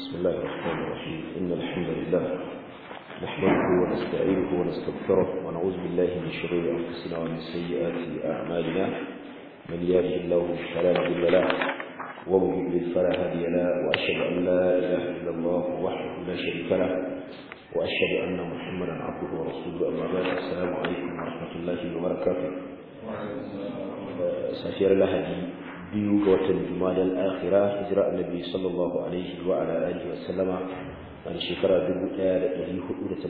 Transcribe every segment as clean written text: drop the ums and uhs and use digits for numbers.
بسم الله الرحمن الرحيم إن الحمد لله نحمده ونستعينه ونستغفره ونعوذ بالله من شرور أنفسنا ومن سيئات أعمالنا من يهده الله فلا مضل له ومن يضلل فلا هادي له وأشهد أن لا إله إلا الله وحده لا شريك له وأشهد أن محمدا عبده ورسوله أما بعد السلام عليكم ورحمة الله وبركاته سافر لهدي biyu ga watan Jumadal Akhirah hijira Annabi sallallahu alaihi wa ala alihi wa sallama a shekara 1439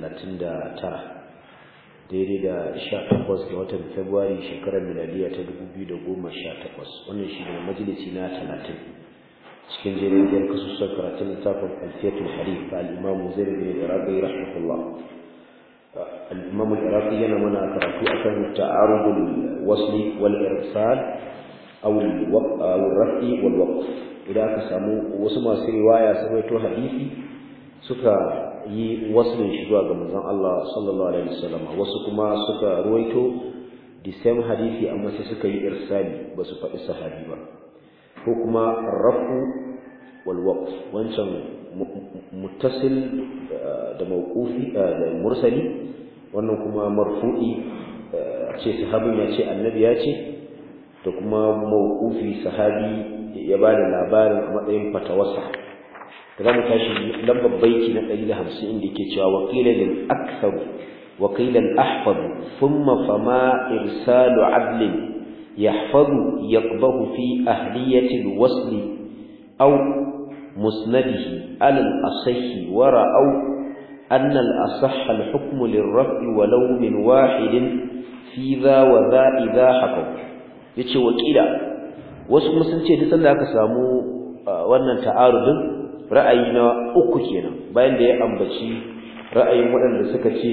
daidai da 18 ga watan Fabrairu shekarar miladiya ta 2018 wannan shi ne majalisi na 30 cikin jerin kasusuwan karatun littafin Alfiyatul Hadith al-Imam Zaid bin Iraqi rahimahullah al-Imam al-Iraqi yana mana karatu akan ta'arudul wasli wal irsal أو الرفع والوقف إذا كسموا وسمى رواية سمعت حديثي سكا وصل شجوا جمزان الله صلى الله عليه وسلم وسكما سكا رويتو the same حديثي أما سكا إرسالي بس فإس حديثا حكما الرفع والوقف وانشان متصل ده موقوفي ده مرسلي وانكما مرفوعي شيء صحابي يا شيء النبي يا شيء da kuma mawqufi sahabi ya bada labarin a matsayin fatawarsa da zamu tashi lambar baiti na 150 inda yake cewa waqila lil akthar wa qila al ahfad thumma fama irsalu adl yahfazu yaqbahu fi ahliyati al wasl aw musnadihi ala al asih wa ra'aw anna al asah al hukm lil raf'i walau min wahidin fi dha wa dha idha hakaw yace wakila wasu kuma sun ce duk sanda aka samu wannan ta'arudin ra'ayi na uku kenan bayan da ya ambaci ra'ayin waɗanda suka ce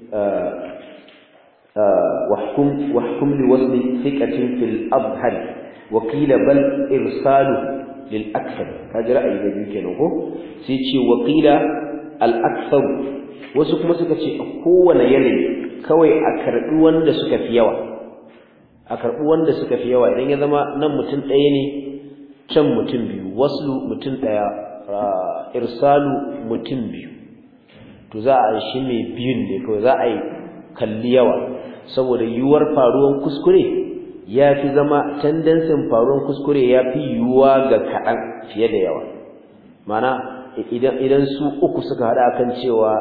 wahkum li wasli thiqatin fil abhar wakila bal irsalu lil akthar kaji ra'ayi da biyu kenan ko sai ce wakila al akthar wasu kuma suka ce a kowane yanayi kawai a karbi wanda suka fi yawa idan ya zama nan mutum ɗaya ne can mutum biyu waslu mutum ɗaya irsalu mutum biyu to za a shi mai biyun ne kawai za a yi kalli yawa saboda yiwuwar faruwar kuskure ya fi zama tendensin faruwar kuskure ya fi yiwuwa ga kaɗan fiye da yawa mana idan su uku suka haɗa kan cewa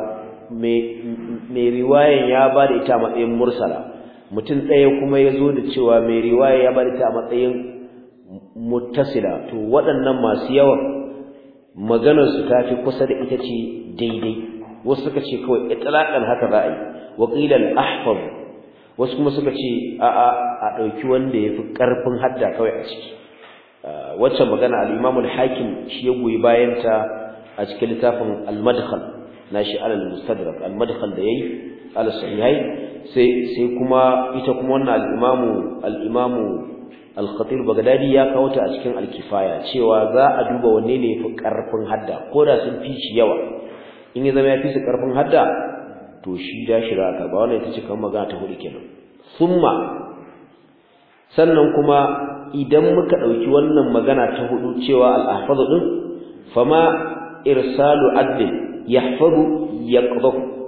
mai riwayan ya ba da ita matsayin mursala mutum ɗaya kuma ya zo da cewa mai riwaya ya bari ta a matsayin muttasila to waɗannan masu yawan maganarsu ta fi kusa da ita ce daidai wasu suka ce kawai itlaqan haka za a yi wa qila al-ahfaz wasu kuma suka ce a ɗauki wanda ya fi ƙarfin hadda kawai a ciki wacce magana al-imam al-hakim shi ya goyi bayan ta a cikin littafin al-madkhal nashi al-mustadrak al-madkhal da yayi al-sahihai sai kuma ita kuma wannan al-imamu al-khatib bagdadi ya kawo ta a cikin al-kifaya cewa za a duba wanne ne yafi karfin hadda ko da sun fi shi yawa in ya zama ya fi su karfin hadda to shi da shira ka ba wannan ita ce kan magana ta hudu kenan summa sannan kuma idan muka dauki wannan magana ta hudu cewa al-ahfaz din fama irsalu adl yahfazu yaqdahu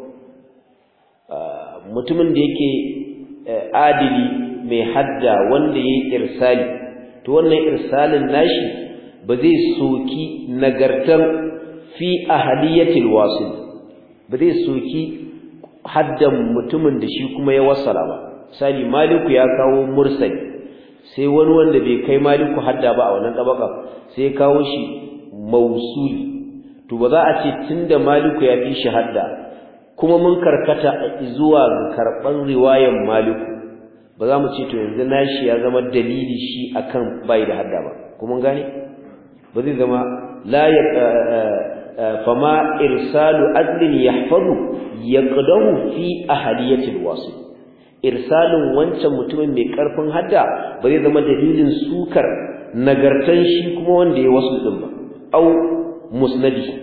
mutumin da yake adili mai hadda wanda yayi irsali to wannan irsalin nashi ba zai soki nagartar fi ahliyatil wasil ba zai soki haddan mutumin da shi kuma ya wasala ba misali maliku ya kawo mursali sai wani wanda bai kai maliku hadda ba a wannan tabaka sai ya kawo shi mausuli to ba za a ce tunda maliku ya fi shi hadda kuma mun karkata zuwa karban riwayan maliku ba za mu ce to yanzu nashi ya zama dalili shi akan bai da hadda ba kuma gane ba zai zama la ya fama irsalu adlin yahfazu yaqdahu fi ahliyatil wasil irsalun wancan mutumin mai karfin hadda ba zai zama dalilin sukar nagartan shi kuma wanda ya wasu din ba au musnadi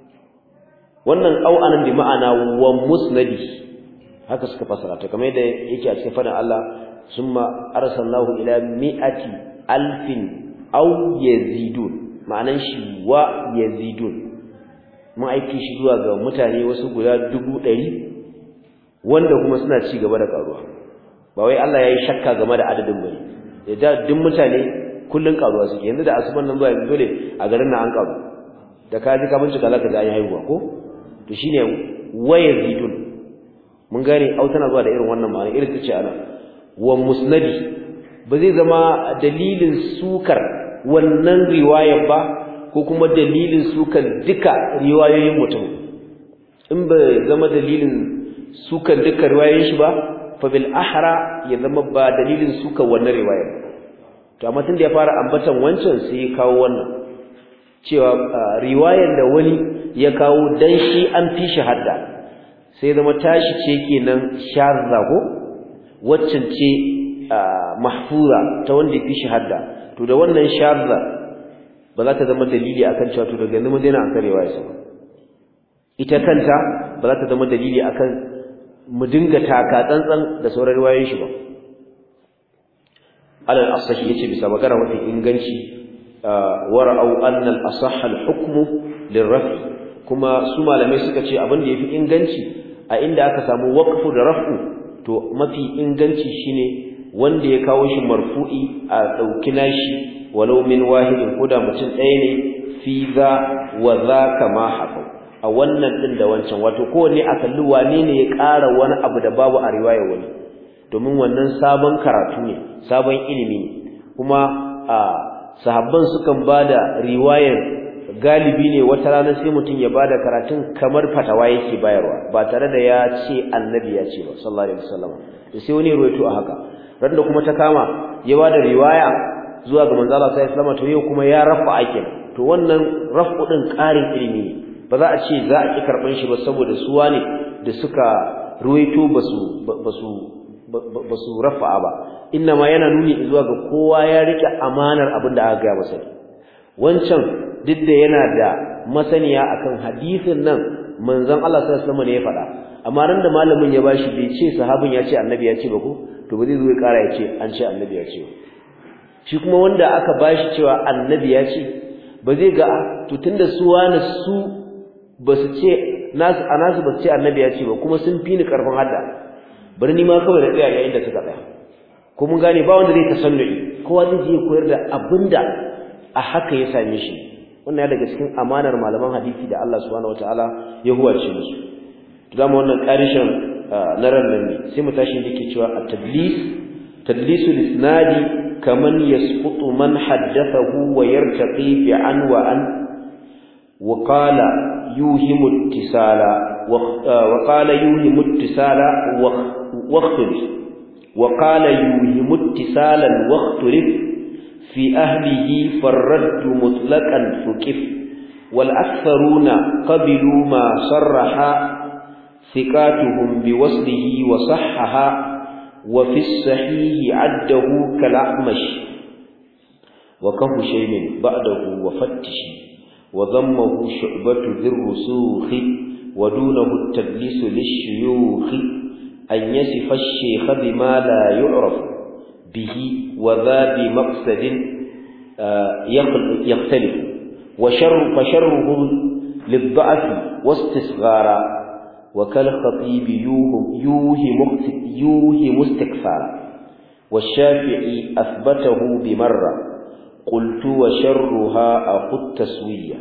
wannan au anan bi ma'ana wa musnadi haka suka fasara ta kamar yadda yake a cikin fadin Allah summa arsalnahu ila mi'ati alfin aw yazidun ma'anan shi wa yazidun mun aiki shi zuwa ga mutane wasu guda 100 wanda kuma suna ci gaba da karuwa ba wai Allah yayi shakka game da adadin bane da duk mutane kullun karuwa suke yanzu da asuban nan zuwa yanzu dole a garin nan an karu da ka ji ka bincika zaka ga an haihuwa ko to shine wayazidun mun gane tana zuwa da irin wannan ma'ana irin tace ana wa musnadi ba zai zama dalilin sukar wannan riwayar ba ko kuma dalilin sukar duka riwayoyin mutum in ba zama dalilin sukar duka riwayoyin shi ba fa bil ahra ya zama ba dalilin sukar wannan riwayar to amma tunda ya fara ambatan wancan sai ya kawo wannan cewa riwayar da wani ya kawo dan shi an fi shi hadda sai zama tashi ce kenan shazza ko waccan ce mahfura ta wanda fi shi hadda to da wannan shazza ba za ta zama dalili akan cewa to daga nan mun daina an karewa yasa ita kanta ba za ta zama dalili akan mu dinga taka tsantsan da sauran riwayoyin shi ba alal asahi yace bisa magana wata inganci wara'u anna al-asah al-hukmu lirrafi kuma su malamai suka ce abin da yafi inganci a inda aka samu waqfu da raf'u to mafi inganci shine wanda ya kawo shi marfu'i a dauki nashi walau min wahidin koda mutum ɗaya ne fi za wa za kama hafa a wannan din da wancan wato kowanne a kalli wane ne ya ƙara wani abu da babu a riwayar wani domin wannan sabon karatu ne sabon ilimi ne kuma sahabban sukan bada riwayar galibi ne wata rana sai mutum ya bada karatun kamar fatawa yake bayarwa ba tare da ya ce annabi ya ce ba sallallahu alaihi wasallam to sai wani ruwaito a haka randa kuma ta kama ya bada riwaya zuwa ga manzo Allah sallallahu alaihi wasallam to yau kuma ya rafa akin to wannan rafu din ƙarin ilimi ne ba za a ce za a ki karban shi ba saboda suwa ne da suka ruwaito basu rafa ba inna ma yana nuni zuwa ga kowa ya rike amanar abin da aka ga masa wancan duk da yana da masaniya akan hadisin nan manzon Allah sallallahu alaihi wasallam ne ya faɗa amma ran da malamin ya bashi bai ce sahabin ya ce annabi ya ce ba ko to ba zai zo ya ƙara ya ce an ce annabi ya ce shi kuma wanda aka bashi cewa annabi ya ce ba zai ga to tunda su wani su basu ce nasu anasu basu ce annabi ya ce ba kuma sun fi ni karfin hadda bari ni ma kawai da tsaya yayin da suka tsaya ko mun gane ba wanda zai tasannu'i kowa zai je koyar da abinda a haka ya same shi wannan ya daga cikin amanar malaman hadisi da Allah subhanahu wataala ya huwace musu to zamu wannan karishin na ran nan ne sai mu tashi dake cewa tadlisul isnadi kaman yasqutu man haddathahu wa yartaqi bi an wa an wa qala yuhimu ittisala wa qala yuhimu ittisala wa وقال يوهم اتصالا واختلف في أهله فالرد مطلقا فكف والأكثرون قبلوا ما صرح ثقاتهم بوصله وصحها وفي الصحيح عده كالأعمش وكهشيم بعده وفتش وضمه شعبة ذي الرسوخ ودونه التدليس للشيوخ أن يصف الشيخ بما لا يعرف به وذا بمقصد يختلف فشره للضعف واستصغارا وكالخطيب يوهم استكثارا والشافعي أثبته بمرة قلت وشرها أخو التسوية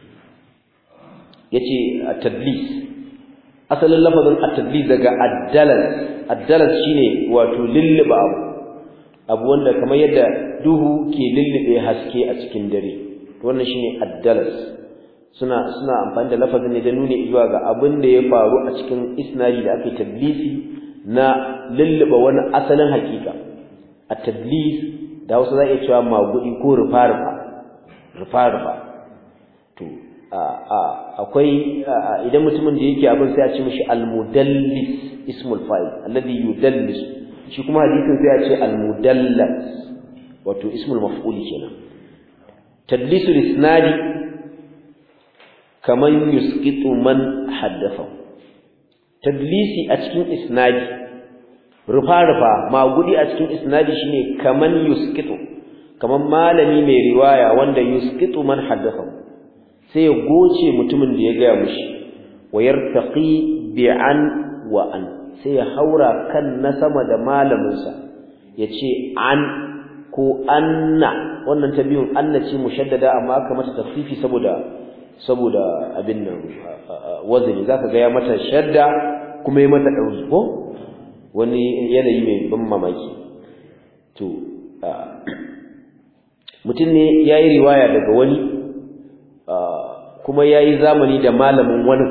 يتي التدليس asalin lafazin at-tadlis daga ad-dalas shine wato lilliba abu wanda kamar yadda duhu ke lillibe haske a cikin dare to wannan shine ad-dalas suna amfani da lafazin ne da nuni zuwa ga abin da ya faru a cikin isnadi da ake tadlisi na lilliba wani asalin hakika at-tadlis da wasu za iya cewa magudi ko rufa to akwai idan mutumin da yake abin sai a ce mishi al-mudallis ismul fa'il alladhi yudallis shi kuma hadisin sai a ce al-mudallas wato ismul maf'ul kenan tadlisul isnadi kaman yusqitu man haddatha tadlisi a cikin isnadi rufa magudi a cikin isnadi shine kaman yusqitu kaman malami mai riwaya wanda yusqitu man haddatha sai ya goce mutumin da ya gaya mishi wa yartaqi bi'an wa an sai ya haura kan na sama da malaminsa yace an ko anna, wannan ta biyun anna ce mushaddada amma aka mata tafsifi saboda abin nan wazini zaka ga ya mata shadda kuma ya mata dauki ko wani yanayi mai ban mamaki. To mutum ne yayi riwaya daga wani kuma yayi zamani da malamin wani,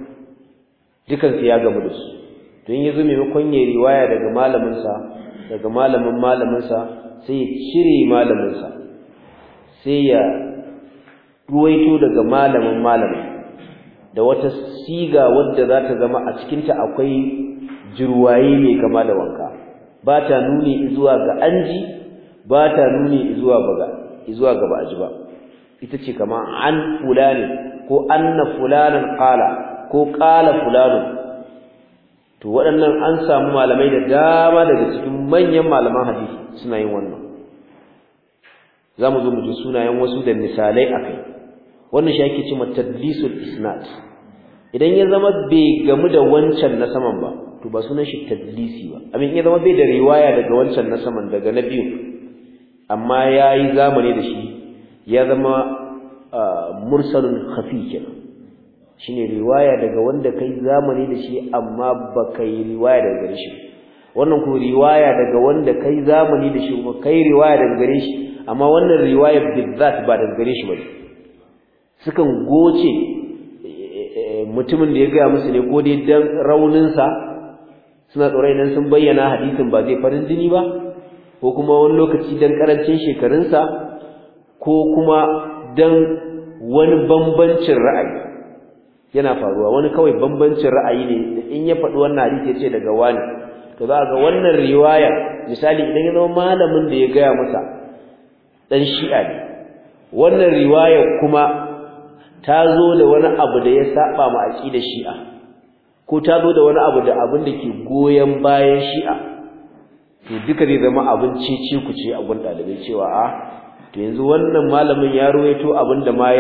dukan su ya gamu da su. To in yazo maimakon yayi riwaya daga malaminsa daga malaminsa sai ya cire malaminsa sai ya ruwaito daga malamin da wata siga wadda za ta zama a cikinta akwai jirwaye mai kama da wanka, ba ta nuni zuwa ga anji, ba ta nuni zuwa ga ba'aji ba. Ita ce kama an fulani ko anna fulanan qala ko qala fulanu. To waɗannan an samu malamai da dama daga cikin manyan malaman hadisi suna yin wannan. Zamu zo mu ji sunayen wasu da misalai akai. Wannan shi ake cewa tadlisul isnad. Idan ya zama bai gamu da wancan na saman ba, to ba sunan shi tadlisi ba. Amin ya zama bai da riwaya daga wancan na saman daga na biyu, amma yayi zamani da shi, ya zama mursalun khafi kenan. Shine riwaya daga wanda kai zamani da shi amma baka yi riwaya daga gare shi. Wannan ko riwaya daga wanda kai zamani da shi kuma kai riwaya daga gare shi, amma wannan riwaya bizzat ba daga gare shi bane. Sukan goce mutumin da ya ga musu ne ko dai dan raunin sa, suna tsoron idan sun bayyana hadisin ba zai farin jini ba, ko kuma wani lokaci dan karancin shekarun sa, ko kuma dan wani bambancin ra'ayi. Yana faruwa wani kawai bambancin ra'ayi ne, in ya faɗi wannan hadisi yace daga wani, to za ga wannan riwaya misali idan ya zama malamin da ya gaya masa dan shi'a ne, wannan riwaya kuma ta zo da wani abu da ya saba ma aqidar shi'a, ko ta zo da wani abu da abin da ke goyen bayan shi'a, to duka zai zama abin cece ku ce a gun dalibai cewa to yanzu wannan malamin ya ruwaito abin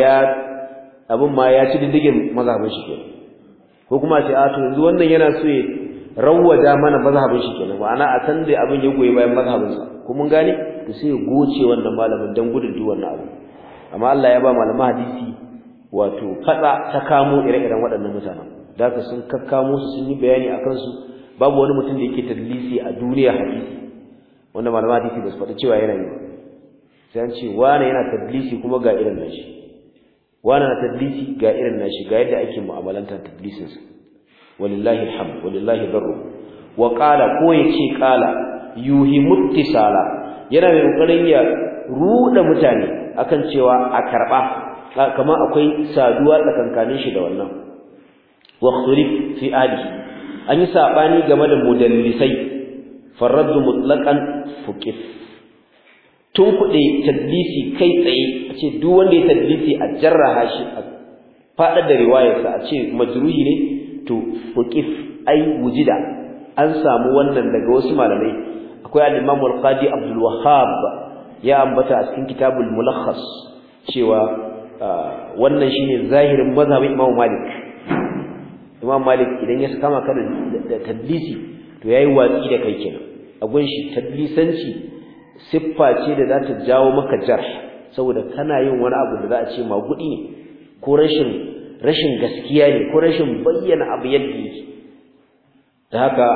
ma ya ci diddigin mazhabin shi kenan, ko kuma ce to yanzu wannan yana so ya rawwada mana mazhabin shi kenan, ma'ana a san da abin ya goyi bayan mazhabin sa, ko mun gane, to sai ya goce wannan malamin dan gudun duk wannan abu. Amma Allah ya ba malaman hadisi wato fada ta kamo ire-iren waɗannan mutanen, da haka sun kakkamo su sun yi bayani akan su. Babu wani mutum da yake tadlisi a duniya hadisi wanda malaman hadisi ba su faɗi cewa yana yi ba. Sai an ce wani yana tadlisi kuma ga irin nashi, wani na tadlisi ga irin nashi, ga yadda ake mu'amalantar tadlisin sa. Walillahi alhamd walillahi darru. Wa qala ko yace qala yuhimu ittisala, yana mai kokarin ya ruda mutane akan cewa a karba, kama akwai saduwa tsakankanin shi da wannan. Wa khulif fi alihi, an yi sabani game da mudallisai, farraddu mutlaqan fuqif. Tun kuɗe tadlisi kai tsaye, a ce duk wanda ya tadlisi a jarraha shi, a faɗa da riwayarsa, a ce majruhi ne, to fuqif ai wujida. An samu wannan daga wasu malamai. Akwai al-Imam al-Qadi Abdul Wahhab ya ambata a cikin Kitabul Mulakhas cewa wannan shine zahirin mazhabin Imam Malik. Imam Malik idan ya kama kana da tadlisi, to yayi watsi da kai kenan. A gun shi tadlisanci siffa ce da za ta jawo maka jarh, saboda kana yin wani abu da za a ce magudi ne, ko rashin gaskiya ne, ko rashin bayyana abu yadda yake. Da haka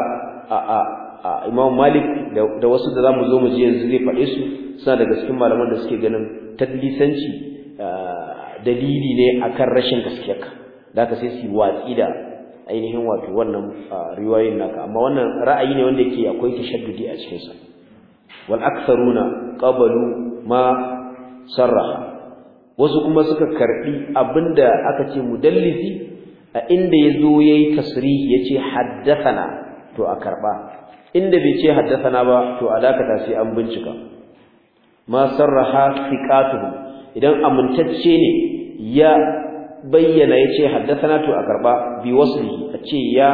Imam Malik da wasu da zamu zo mu ji yanzu zai faɗe su, suna daga cikin malaman da suke ganin tadlisanci dalili ne akan rashin gaskiyarka. Da haka sai su watsi da ainihin wato wannan riwayoyin naka, amma wannan ra'ayi ne wanda yake akwai tashaddudi a cikin sa. Wal aktharuna qabalu ma sarraha, wasu kuma suka karbi abinda aka ce mudallisi a inda yazo yayi tasrihi yace haddathana, to a karba. Inda bai ce haddathana ba, to alakata sai an bincika. Ma sarraha thiqatuhu, idan amintacce ne ya bayyana yace haddathana, to a karba. Bi waslihi, a ce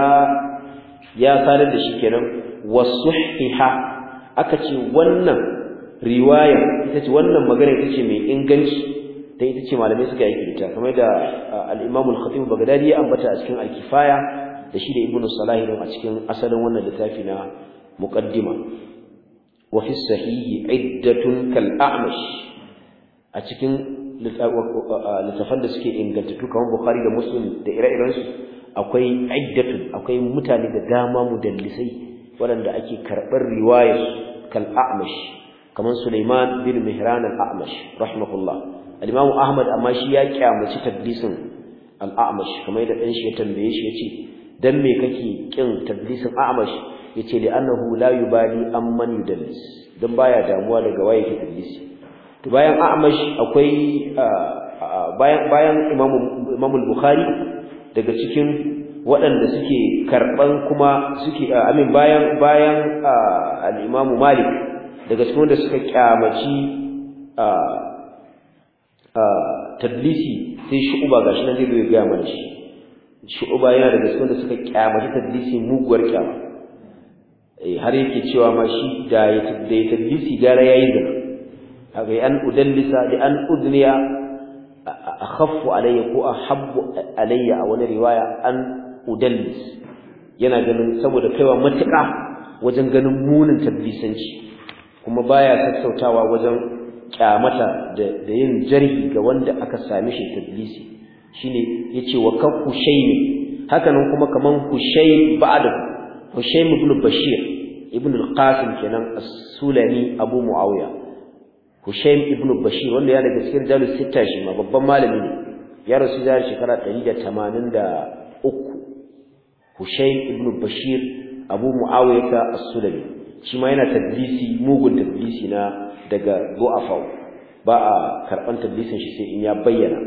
ya sanar da shi kenan. Wasuhiha, aka ce wannan riwaya ita ce, wannan magana ita ce mai inganci. dai ita ce malamai suka yi ta kamar da al-Imam al-Khatib Baghdadi ya ambata a cikin al-Kifaya da shi da Ibn Salah a cikin asalin wannan littafi na muqaddima wa fi sahihi iddatun kal a'mash a cikin littafan da suke ingantattu kamar Bukhari da Muslim da ire-iren su akwai iddatun akwai mutane da dama mudallisai waɗanda ake karɓar riwayar kal a'mash kamar Sulaiman bin Mihran al-A'mash rahimahullah al-Imam Ahmad amma shi ya kyamaci tadlisin al-A'mash kamar da dan shi ya tambaye shi yace dan me kake kin tadlisin A'mash yace li annahu la yubali amman yudallis dan baya damuwa daga waye ke tadlisi to bayan A'mash akwai bayan Imam al-Bukhari daga cikin waɗanda suke karban kuma suke bayan al-Imam Malik daga cikin wanda suka kyamaci tadlisi sai Shu'ba gashi nan zai ga mana shi Shu'ba yana daga cikin wanda suka kyamaci tadlisi muguwar kyama har yake cewa ma shi da ya tadlisi gara yayi zina haka an udallisa da an udniya akhaffu alayya ko ahabbu alayya a wani riwaya an udallis yana ganin saboda kaiwa matuƙa wajen ganin munin tadlisanci kuma baya sassautawa wajen kyamata da yin jarhi ga wanda aka same shi tadlisi shine yace wa kan Hushaym hakanan kuma kaman Hushaym Hushaym ibn Bashir ibn al-Qasim kenan as-Sulami Abu Muawiya Hushaym ibn Bashir wanda ya daga cikin jalus sita shi ma babban malami ne ya rasu da shekara 183 Hushaym ibn Bashir Abu Muawiya as-Sulami shi ma yana tadlisi mugun tadlisi na daga du'afa ba a karban tadlisin shi sai in ya bayyana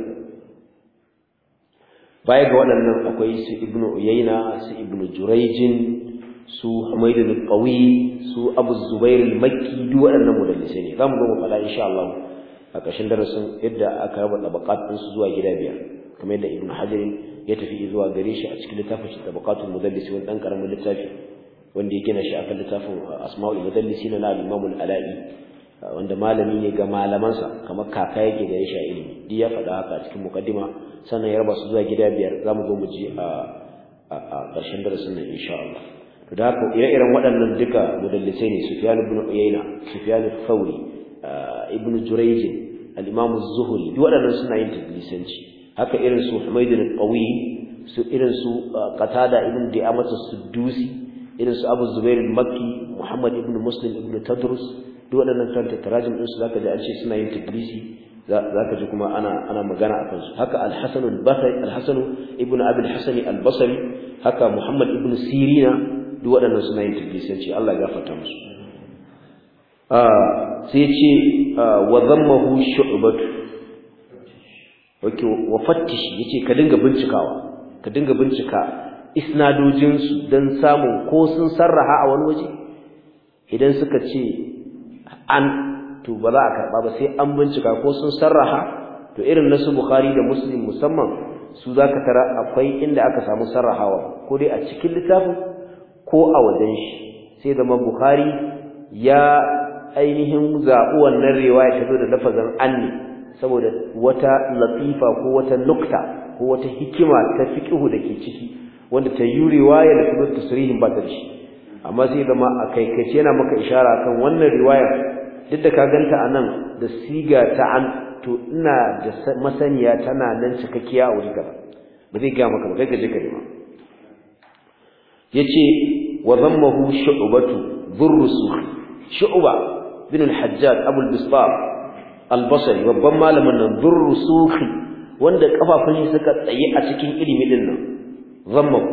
baya ga waɗannan akwai su Ibn Uyayna su Ibn Jurayj su Humayd al-Qawi su Abu Zubair al-Makki duk waɗannan mudallisai ne zamu ga mu fada insha Allah a ƙarshen darasin yadda aka raba tabaqat din su zuwa gida biyar kamar yadda Ibn Hajar ya tafi zuwa gare shi a cikin littafin shi tabaqatul mudallisi wani dan karamin littafi wanda ya gina shi akan littafin Asma'ul Mudallisin na al-Imam al-Ala'i wanda malami ne ga malamansa kamar kaka yake gare shi a ilimi duk ya faɗa haka a cikin mukaddima sannan ya raba su zuwa gida biyar zamu zo mu ji a ƙarshen darasin nan insha Allah to da haka ire-iren waɗannan duka mudallisai ne Sufyan ibn Uyayna Sufyan al-Thawri Ibn Jurayj al-Imam az-Zuhri duk waɗannan suna yin tadlisanci haka irin su Humayd al-Qawi su irin su Qatada ibn Di'amat as-Suddusi irin su Abu Zubair al-Makki Muhammad ibn Muslim ibn Tadrus duk waɗannan kanta tarajim din su zaka ji an ce suna yin tadlisi zaka ji kuma ana magana akan su haka al-Hasan al-Basri al-Hasan ibn Abi al-Hasan al-Basri haka Muhammad ibn Sirina duk waɗannan suna yin tadlisanci Allah ya gafarta musu sai ce wa dhammahu Shu'batu wa fattish yace ka dinga bincika isnadojin su dan samun ko sun sarraha a wani waje idan suka ce an to ba za a karba ba sai an bincika ko sun sarraha to irin nasu Bukhari da Muslim musamman su zaka tara akwai inda aka samu sarrahawa ko dai a cikin littafin ko a wajen shi sai da Bukhari ya ainihin zaɓi wannan riwaya ta zo da lafazin anni saboda wata latifa ko wata nukta ko wata hikima ta fiqhu dake ciki wanda ta yi riwaya da kuma tasrihin ba ta shi amma sai zama a kaikaice yana maka ishara kan wannan riwaya duk da ka ganta anan da siga ta an to ina da masaniya tana nan cikakkiya a wuri gaba ba zai ga maka ba kai gaje kai ma yace wa dhammahu Shu'batu dhurrusukh Shu'ba bin al-Hajjaj Abu al-Bisbab al-Basri babban malamin nan dhurrusukh wanda kafafun shi suka tsaye a cikin ilimi din nan dhammahu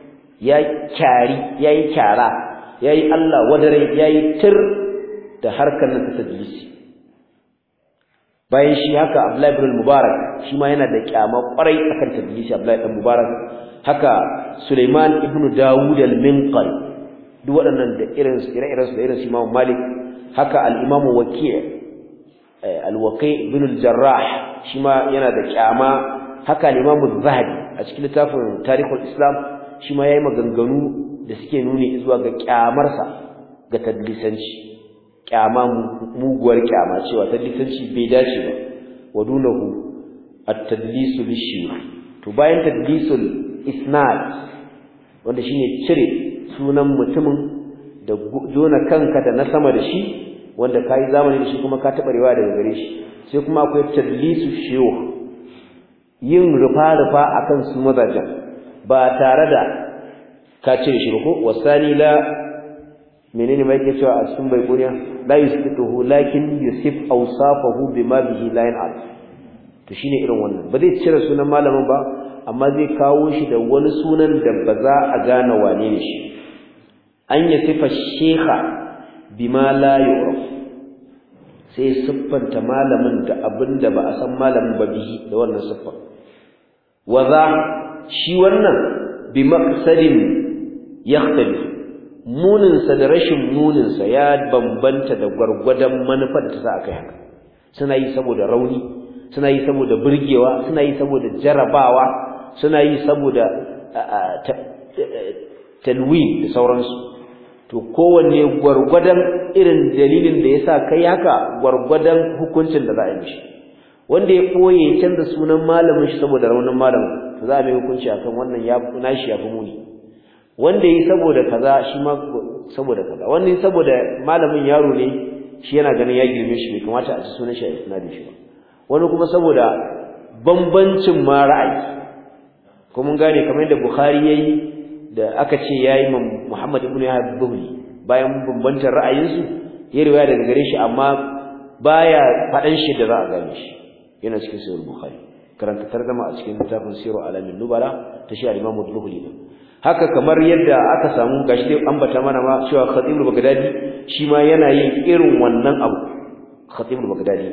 yayi kyara yayi Allah wadare yayi tir da harkar nan ta tadlisi bayan shi haka Abdullah ibn al-Mubarak shi ma yana da kyama kwarai akan tadlisi Abdullah ibn Mubarak haka Sulaiman ibn Dawud al-Minqari duk waɗannan da irin su da irin su Imam Malik haka al-Imam Waki' al-Waqi' ibn al-Jarrah shi ma yana da kyama haka al-Imam az-Zahabi a cikin littafin Tarikhul Islam shi ma yayi maganganu da suke nuni zuwa ga kyamarsa ga tadlisanci kyama muguwar kyama cewa tadlisanci bai dace ba wa dunahu at-tadlis lish-shuyukh to bayan tadlisul isnad wanda shine cire sunan mutumin da jona kanka da na sama da shi wanda kai zamani da shi kuma ka taba riwaya daga gare shi sai kuma akwai tadlisu shuyukh yin rufa-rufa akan su mazajan ba tare da ka cire shi ko wasani la menene mai yake cewa a cikin baikuniya la yusbituhu lakin yusif awsafahu bima bihi la yan'al to shine irin wannan ba zai cire sunan malamin ba amma zai kawo shi da wani sunan da ba za a gane wane ne shi an yasifa shekha bima la yu'raf sai siffanta malamin da abinda ba a san malamin ba bihi da wannan siffar waza shi wannan bi maqsadin yakhtalif muninsa da rashin muninsa ya bambanta da gwargwadon manufar da ta sa aka yi haka suna yi saboda rauni suna yi saboda burgewa suna yi saboda jarabawa suna yi saboda talwin da sauransu to kowanne gwargwadon irin dalilin da yasa kai haka gwargwadon hukuncin da za a yi mishi wanda ya koye canza sunan malamin shi saboda raunin malamin to za a mai hukunci akan wannan ya nashi ya fi muni wanda yi saboda kaza shi ma saboda kaza wanda yi saboda malamin yaro ne shi yana ganin ya girme shi bai kamata a ci sunan shi a isnadin shi ba wani kuma saboda bambancin ma ra'ayi ko mun gane kamar yadda Bukhari yayi da aka ce yayi Muhammad ibn Yahya Buhari bayan bambancin ra'ayinsu ya riwaya daga gare shi amma baya fadan shi da za a gane shi yana cikin sahih Bukhari karanta tarjuma a cikin littafin Siru Alamin Nubala ta shi Imam Bukhari haka kamar yadda aka samu gashi dai ambata mana ma cewa Khatib al-Baghdadi shi ma yana yin irin wannan abu Khatib al-Baghdadi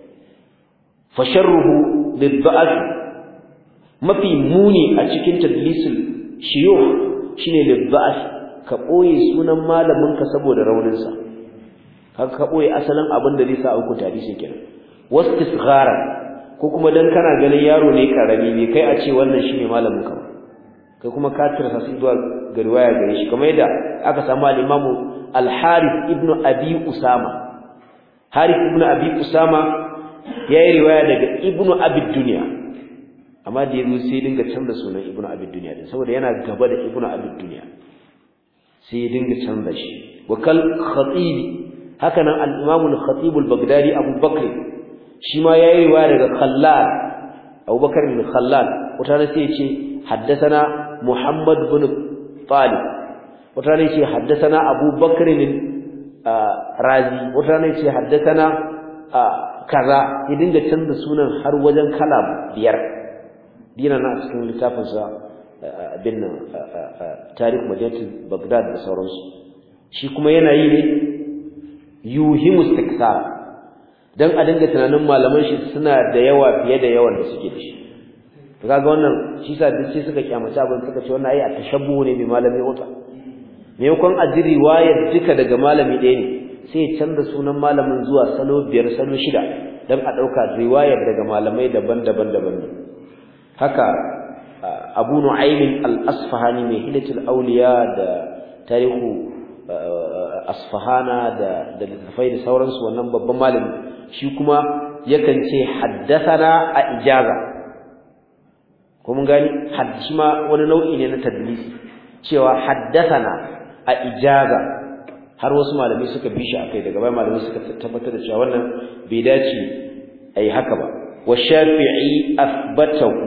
fa sharruhu lid-da'af mafi muni a cikin tadlisul shuyukh shine lid-da'af ka boye sunan malamin ka saboda raunin sa haka ka boye asalin abin da zai sa auku hadisi kenan wastisghara ko kuma dan kana ganin yaro ne karami ne kai a ce wannan shine malamin ka kai kuma ka tirsa su zuwa ga riwaya gare shi kamar yadda aka samu al-Imam al-Harith ibn Abi Usama Harith ibn Abi Usama yayi riwaya daga Ibn Abi Dunya amma da yazo sai dinga canza sunan Ibn Abi Dunya din saboda yana gaba da Ibn Abi Dunya sai dinga canza shi wa kal Khatib haka nan al-Imam al-Khatib al-Baghdadi Abu Bakr shi ma yayi riwaya daga Khallal Abu Bakr bin Khallal wata sai ya ce حدثنا محمد بن طالب وترى شيء حدثنا ابو بكر الرازي وترى شيء حدثنا kaza ya dinga canza sunan har wajen kala biyar dina na cikin littafin sa bin tarikh madinatul baghdad da sauransu shi kuma yana yi ne yuhimu istiksar dan a dinga tunanin malaman shi suna da yawa fiye da yawan da suke da shi kaga wannan shi sa duk sai suka kyamace abin suka ce wannan ai a tashabbu ne bi malami wata me yakon ajiri riwayar duka daga malami ɗaya ne sai ya canza sunan malamin zuwa salo biyar salo shida dan a dauka riwayar daga malamai daban-daban ne haka Abu Nu'aym al-Asfahani mai Hilatul Awliya da tarihu Asfahana da littafai da sauransu wannan babban malami shi kuma yakan ce haddathana a ijaza ko mun gani hadisi ma wani nau'i ne na tadlisi cewa haddathana a ijaza har wasu malamai suka bi shi akai daga bayan malamai suka tabbatar da cewa wannan bai dace ai haka ba wa shafi'i athbatahu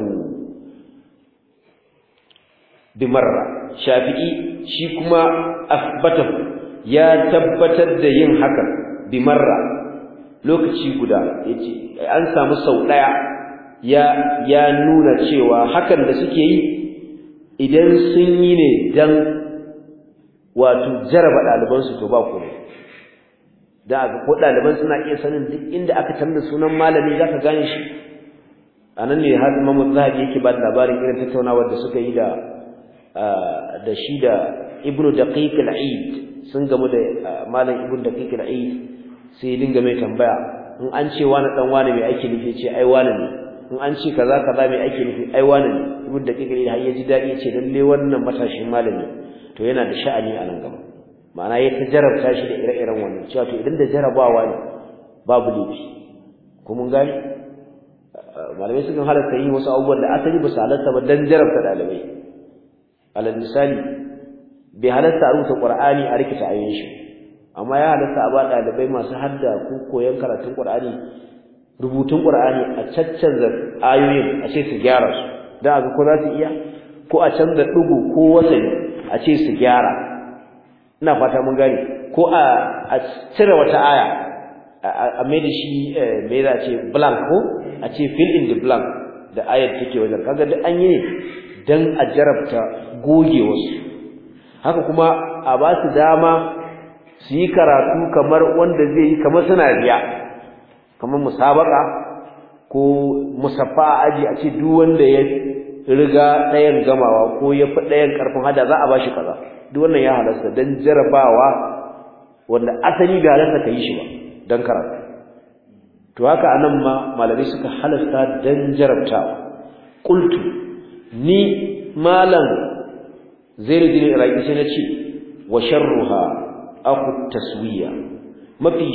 bimarra shafi'i shi kuma athbatahu ya tabbatar da yin haka bimarra lokaci guda yace an samu sau daya ya nuna cewa hakan da suke yi idan sun yi ne dan wato jaraba daliban su to ba komai da ga ko daliban suna iya sanin duk inda aka tambaye sunan malami zaka gane shi anan ne har Imam Zahabi yake ba labarin irin tattaunawar da suka yi da shi da Ibn Daqiq al-Eid sun gamu da malam Ibn Daqiq al-Eid sai ya dinga mai tambaya in an ce wani dan wani mai ake nufi ce ai wani ne in an ce kaza mai ake nufi ai wani ne Ibn Daqiq al-Eid har ya ji dadi ya ce lalle wannan matashin malami to yana da sha'ani a nan gaba ma'ana ya tajarrabta shi da ire-iren wannan cewa to idan da jarabawa ne babu laifi ko mun gani malamai sukan halatta yin wasu abubuwan da asali ba su halatta ba dan jarabta dalibai alal misali bai halatta a rubuta Qur'ani a rikita ayoyin shi amma ya halatta a ba dalibai masu hadda ko koyon karatun Qur'ani rubutun Qur'ani a caccanza ayoyin a ce su gyara su dan aga ko za su iya ko a canza dugu ko wasali a ce su gyara ina fata mun gane ko a cire wata aya a mai da shi me za a ce blank ko a ce fill in the blank da ayar take wajen kaga duk an yi ne dan a jarabta goge wasu haka kuma a ba su dama su yi karatu kamar wanda zai yi kamar suna riya kamar musabaka ko musaffa aji a ce duk wanda ya riga ɗayan gamawa ko ya fi ɗayan ƙarfin hada za a ba shi kaza duk wannan ya halasta dan jarabawa wanda asali bai halasta ka yi shi ba dan karatu to haka anan ma malamai suka halasta dan jarabtawa qultu ni malam Zainuddin Iraqi sai nace wa sharruha aqu taswiya mafi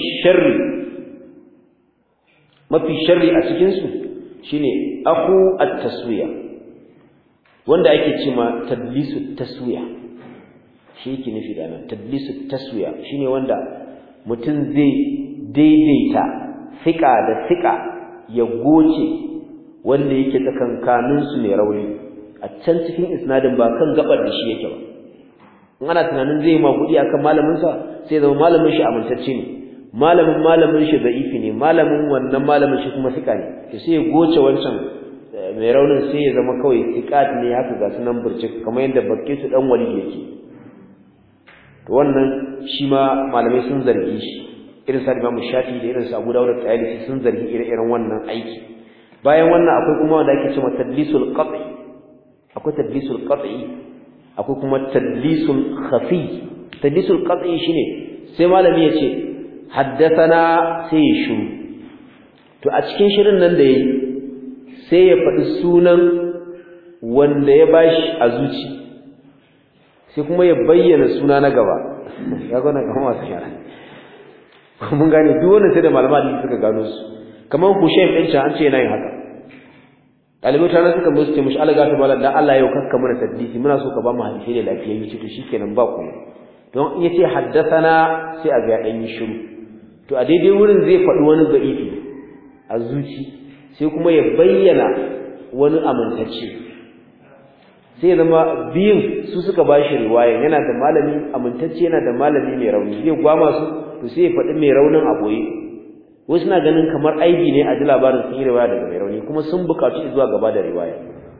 sharri a cikin su shine aqu at-taswiya wanda ake cewa tadlisu taswiya shi yake nufi da nan tadlisu taswiya shine wanda mutum zai daidaita fika da fika ya goce wanda yake tsakankanin su mai rauni a can cikin isnadin ba kan gabar da shi yake ba in ana tunanin zai ma kudi akan malamin sa sai zama malamin shi amintacce ne malamin shi da'ifi ne malamin wannan malamin shi kuma fika ne sai ya goce wancan mai raunin sai ya zama kawai fiqat ne haka ga sunan burcik kamar yadda bakke su dan wali yake to wannan shi ma malamai sun zargi shi irin sa Imam Shafi da irin sa Abu Dawud da Tayalisi sun zargi irin wannan aiki bayan wannan akwai kuma wanda ake cewa tadlisul qat'i akwai tadlisul qat'i akwai kuma tadlisul khafi tadlisul qat'i shine sai malami ya ce haddathana sai ya shiru to a cikin shirin nan da yayi sai ya faɗi sunan wanda ya bashi a zuci sai kuma ya bayyana suna na gaba ya gona kamar wasu yara mun gane duk wannan sai da malama suka gano su kamar Hushaym din an ce yana yin haka ɗalibai tana suka musu ce mushi alaga ta bala dan Allah yau kakka mana tadlisi muna so ka ba mu hadisi da lafiyayye ce to shikenan ba ku don in yace haddathana sai a ga dan yi shiru to a daidai wurin zai faɗi wani da'ifi a zuci sai kuma ya bayyana wani amintacce sai zama biyun su suka bashi riwaya yana da malami amintacce yana da malami mai rauni zai gwama su to sai ya faɗi mai raunin a boye wasu na ganin kamar aibi ne a ji labarin sun yi riwaya daga mai rauni kuma sun buƙaci zuwa gaba da riwaya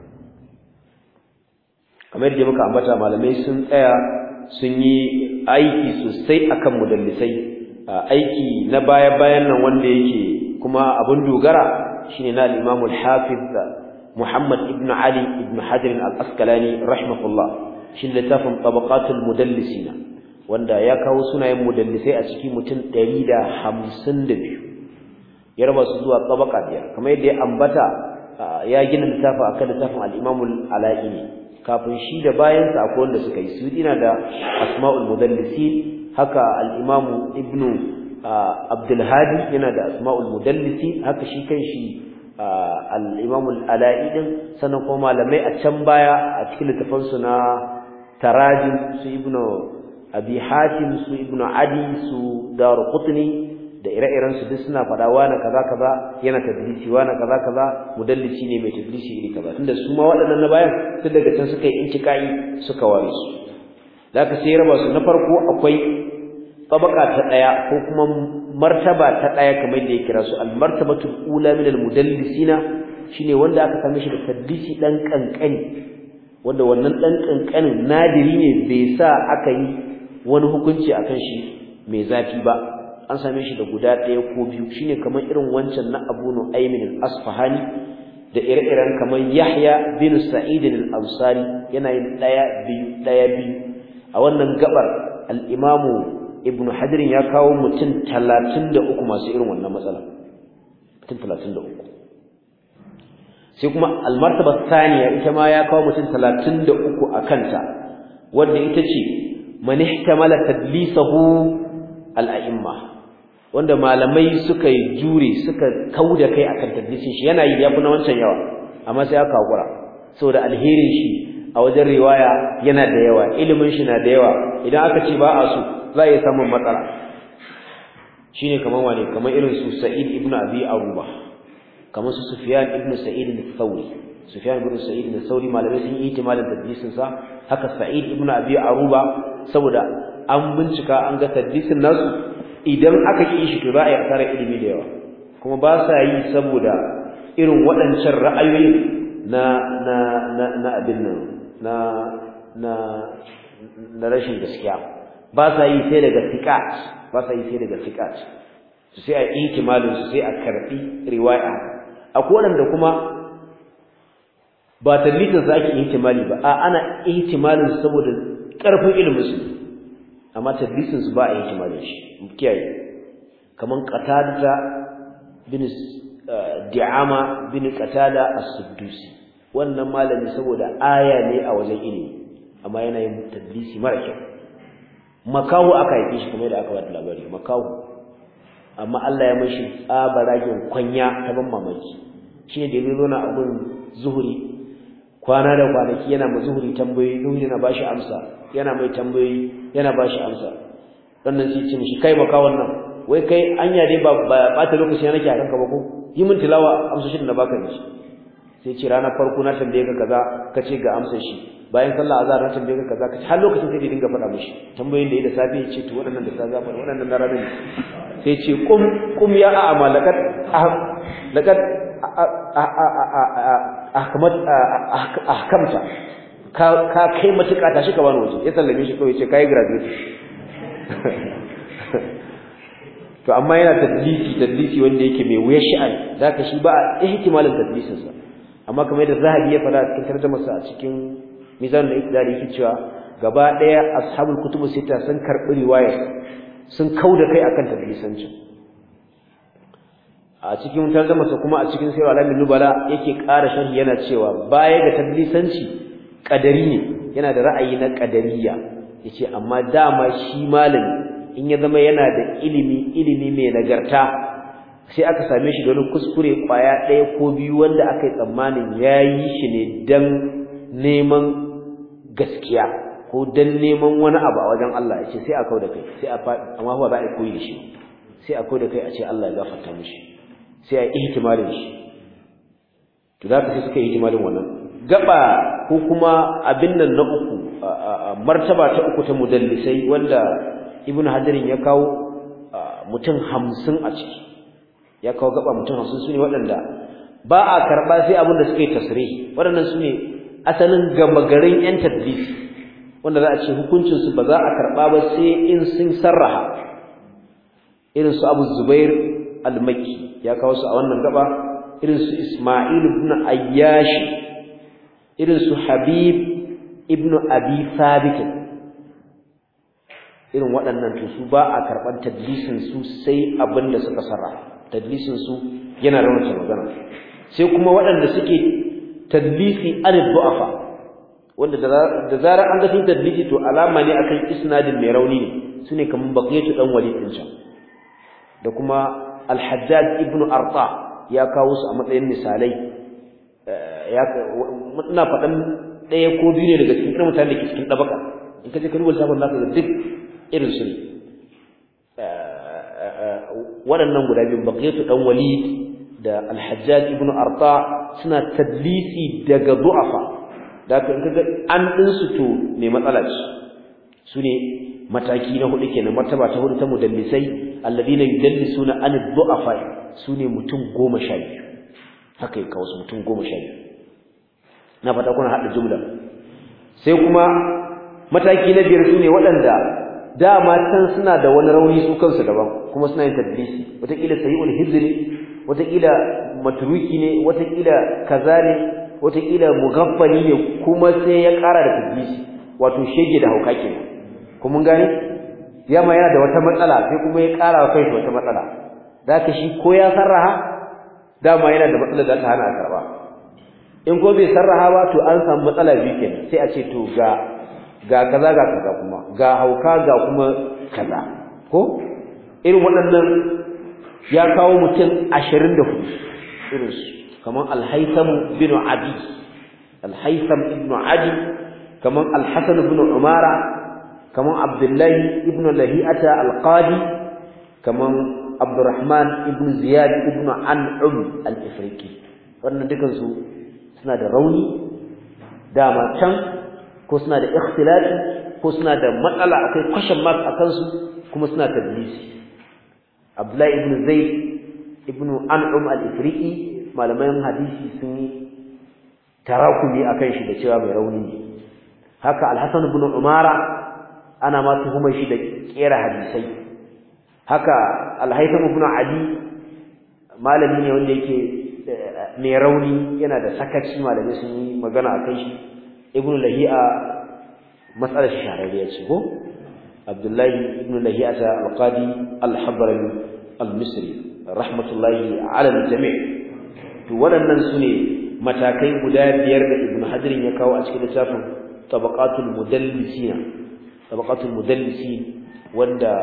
kamar yadda muka ambata malamai sun tsaya sun yi aiki sosai akan mudallisai aiki na baya-bayan nan wanda yake kuma abin dogara shine na al-Imam al-Hafiz Muhammad ibn Ali ibn Hajar al-Asqalani rahimahullah shi littafin tabaqatul mudallisina wanda ya kawo sunayen mudallisai a cikin mutum 152 ya raba su zuwa tabaqa biyar kamar yadda ya ambata ya gina littafin akan littafin al-Imam al-Ala'i kafin shi da bayan sa akwai wanda suka yi su dina da asma'ul mudallisin haka al-Imam Ibn Abdul Hadi yana da asma'ul mudallisi haka shi kanshi al-Imam al-Ala'i din sanan kuma malamai a can baya a cikin littafan su na tarajim su Ibn Abi Hatim su Ibn Adi su Daruqutni da ire-iren su duk suna fada wani kaza yana tadlisi wani kaza mudallisi ne mai tadlisi iri kaza tunda su ma waɗannan na bayan tun daga can suka yi intikai suka ware su zaka sai raba su na farko akwai tabaka ta daya ko kuma martaba ta daya kamar da ya kira su al-martabatul ula min al-mudallisina shine wanda aka same shi da tadlisi dan kankani wanda wannan dan kankanin nadiri ne bai sa aka yi wani hukunci akan shi mai zafi ba an same shi da guda daya ko biyu shine kamar irin wancan na Abu Nu'aym al-Asfahani da ire-iren kamar Yahya bin Sa'id al-Ansari yana yin daya biyu a wannan gabar al-Imam Ibn Hajar ya kawo mutum 33 masu irin wannan matsala mutum 33 sai kuma al-martaba thaniya ita ma ya kawo mutum 33 akanta wanda ita ce man ihtamala tadlisahu al-a'imma wanda malamai suka jure suka kauda kai akan tadlisin shi yana yi yafi na wancan yawa amma sai aka hakura saboda alherin shi a wajen riwaya yana da yawa ilimin shi na da yawa idan aka ce ba a so za ya samu matsala shine kaman wane kaman irin su Sa'id ibn Abi Aruba kaman su Sufyan ibn Sa'id al-Thawri Sufyan ibn Sa'id al-Thawri malamai sun yi ihtimalin tadlisin sa haka Sa'id ibn Abi Aruba saboda an bincika an ga tadlisin nasu idan aka ki shi to za a yi asarar ilimi da yawa kuma ba sa yi saboda irin waɗancan ra'ayoyin na abin nan na rashin gaskiya ba sa yi sai daga thiqat sai a ihtimalin su sai a karbi riwaya akwai wanda kuma ba tadlisin sa ake ihtimali ba ana ihtimalin saboda karfin ilimin su amma tadlisin su ba a ihtimalin shi kiyaye kaman qatada bin Di'ama bin Qatada as-Suddusi wannan malami saboda aya ne a wajen ilimi amma yana yin tadlisi mara kyau makahu aka yi shi kamar da aka bada labari makahu amma Allah ya mashi tsabaragen kwanya ta ban mamaki shine da yazo na abun zuhuri kwana da kwanaki yana ma zuhuri tambayoyi zuhuri yana bashi amsa yana mai tambayoyi yana bashi amsa sannan sai ce mishi kai makawon nan wai kai anya dai ba bata lokaci nake a kanka ba ko yi min tilawa amsoshin da baka yi sai ce ranar farko na tambaye ka kaza kace ga amsar shi bayan sallah azhar na tambaye ka kaza kace har lokacin sai dinga faɗa mishi tambayoyin da yayi da safe ya ce to waɗannan da safe faɗa waɗannan na ranar sai ce kum ya a'ama laqad ahkamta ka kai matuƙa tashi ka bani waje ya sallame shi kawai ce kai graduate to amma yana tadlisi wanda yake mai wuyar sha'ani zaka shi ba ihtimalin tadlisin sa amma kamar yadda Zahabi ya fara cikin tarjumarsa a cikin Mizan al-Iqtidar yake cewa gaba daya ashabul kutubu sita sun karbi riwaya sun kauda kai akan tadlisancin a cikin tarjumarsa kuma a cikin Sirr al-Alamin Nubala yake ƙara sharhi yana cewa baya ga tadlisanci qadari ne yana da ra'ayi na qadariyya yace amma dama shi malami in ya zama yana da ilimi mai nagarta sai aka same shi da wani kuskure kwaya ɗaya ko biyu wanda aka yi tsammanin yayi shi ne dan neman gaskiya ko dan neman wani abu a wajen Allah yace sai a kauda kai sai a amma ba za a koyi shi sai a kauda kai a ce Allah ya gafarta mishi sai a ihtimalin shi to zaka sai suka yi ihtimalin wannan gaba ko kuma abin nan na uku martaba ta uku ta mudallisai wanda Ibn Hajarin ya kawo mutum 50 a ciki ya kawo gaba mutum 50 sune waɗanda ba a karba sai abin da suke tasrihi waɗannan sune asalin gamagarin yan tadlis wanda za a ce hukuncin su ba za a karba ba sai in sun sarraha irin su Abu Zubair al-Makki ya kawo su a wannan gaba irin su Isma'il ibn Ayyash irin su Habib ibn Abi Thabit irin waɗannan to su ba a karɓar tadlisin su sai abin da suka sarrafa tadlisin su yana raunata magana sai kuma waɗanda suke tadlisi al-du'afa wanda da zarar an ga sun tadlisi to alama ne akan isnadin mai rauni ne sune kaman Baqiyatu dan Walid din can da kuma Al-Hajjaj ibn Arta ya kawo su a matsayin misalai ina faɗan ɗaya ko biyu ne daga cikin mutanen da ke cikin dabaka in ka je ka rubuta sabon zaka ga duk irin su ne waɗannan guda biyu Baqiyatu dan Walid da Al-Hajjaj ibn Arta suna tadlisi daga du'afa da kan kaga an din su to ne matsala ce sune mataki na hudu kenan martaba ta hudu ta mudallisai alladina yudallisuna an du'afa sune mutum 12 haka yake wasu mutum 12 na fata kuna hada jumla sai kuma mataki na biyar sune waɗanda dama can suna da wani rauni su kansu daban kuma suna yin tadlisi wataƙila sayyul hizri wataƙila matruki ne wataƙila kaza ne wataƙila mughaffali ne kuma sai ya ƙara da tadlisi wato shege da hauka kenan kuma mun gane yamma yana da wata matsala sai kuma ya ƙara wa kai wata matsala zaka shi ko ya sarraha dama yana da matsala da ta hana karba in ko bai sarraha ba to an samu matsala biyu kenan sai a ce to ga kaza ga kaza kuma ga hauka ga kuma kaza ko irin waɗannan ya kawo mutum 24 irin su kaman al-Haytham bin Abi al-Haytham ibn Adi kaman al-Hasan ibn Umara kaman Abdullah ibn Lahi'ata al-Qadi kaman Abdurrahman ibn Ziyad ibn An'um al-Ifriqi wannan dukan su suna da rauni dama can ko suna da ikhtilafi ko suna da matsala akwai question mark akan su kuma suna tadlisi Abdullah ibn Zaid ibn An'um al-Ifriqi malaman hadisi sun yi tarakumi akan shi da cewa mai rauni ne haka al-Hasan ibn Umara ana ma tuhumar shi da kera hadisai haka al-Haytham ibn Adi malami ne wanda yake mai rauni yana da sakaci malamai sun yi magana akan shi ibn Lahi'a mas'alar shahararriya ce ko Abdullahi ibn Lahi'ata al-Qadi al-Habrani al-Misri rahmatullahi ala al-jami' to waɗannan sune matakai guda biyar da Ibn Hajar ya kawo a cikin littafin tabaqatul mudallisin wanda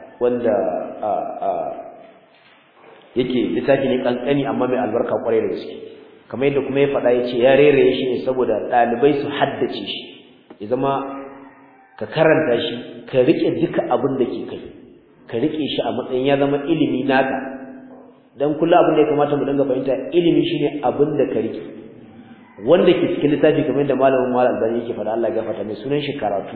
yake littafi ne kankani amma mai albarka kwarai da gaske kamar yadda kuma ya faɗa yace ya rereye shi ne saboda ɗalibai su haddace shi ya zama ka karanta shi ka rike duka abin da ke kai ka rike shi a matsayin ya zama ilimi naka dan kullu abin da ya kamata mu dinga fahimta ilimi shine abin da ka rike wanda ke cikin littafi kamar yadda malamin Malam Albani yake faɗa Allah ya gafarta mai sunan shi karatu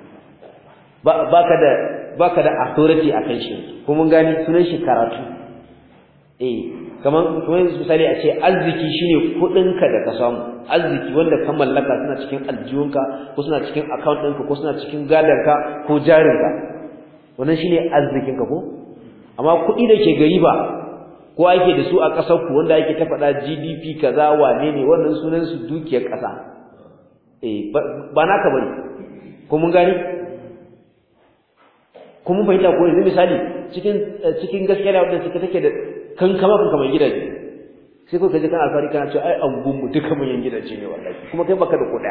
baka da authority akan shi ko mun gani sunan shi karatu kamar misali a ce arziki shine kudinka da ka samu arziki wanda ka mallaka suna cikin aljiyunka ko suna cikin account ɗinka ko suna cikin gadarka ko jarinka wannan shine arzikinka ko amma kudi da ke gari ba ko ake da su a ƙasar ku wanda ake ta faɗa GDP kaza wane ne wannan sunan su dukiyar ƙasa ba naka bane ko mun gani ko mun fahimta ko yanzu misali cikin gaskiya da wanda suka take da kankama mai gidaje sai ko kaje kan alfari kana cewa ai angun mu duka mun gidaje ne wallahi kuma kai baka da kuɗa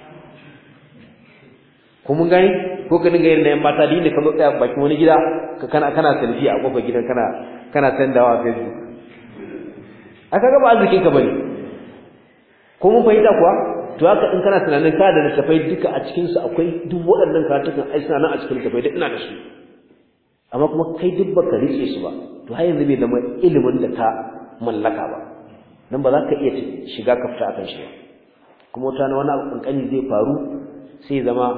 ko mun gani ko ka dinga yin nan mata da ka zo tsaya bakin wani gida ka kana selfie a kofar gidan kana sandawa a Facebook aka ga ba arzikin ka bane ko mun fahimta kuwa to haka in kana tunanin ka da littafai duka a cikin su akwai duk waɗannan karatukan ai suna nan a cikin littafai da ina da su amma kuma kai duk baka rike su ba to har yanzu bai zama ilimin da ka mallaka ba dan ba za ka iya shiga ka fita akan shi ba kuma wata wani abu kankani zai faru sai zama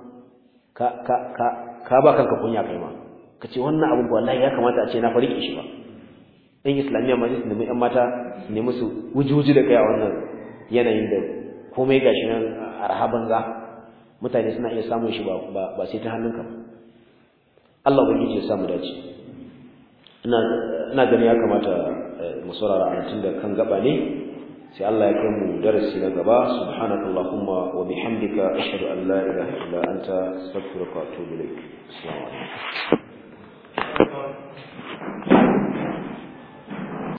ka ba kanka kunya kai ma kace wannan abu wallahi ya kamata a ce na farike shi ba ɗan islamiyya ma su nemi ƴan mata su nemi su wujuji da kai a wannan yanayin da komai gashi nan arhaban za mutane suna iya samun shi ba sai ta hannunka ba Allah ubangiji ya samu dace ina gani ya kamata mu saurara a tun da kan gaba ne sai Allah ya kai mu darasi na gaba subhanakallahumma wa bihamdika ashhadu an la ilaha illa anta astaghfiruka wa atubu ilaik assalamu alaikum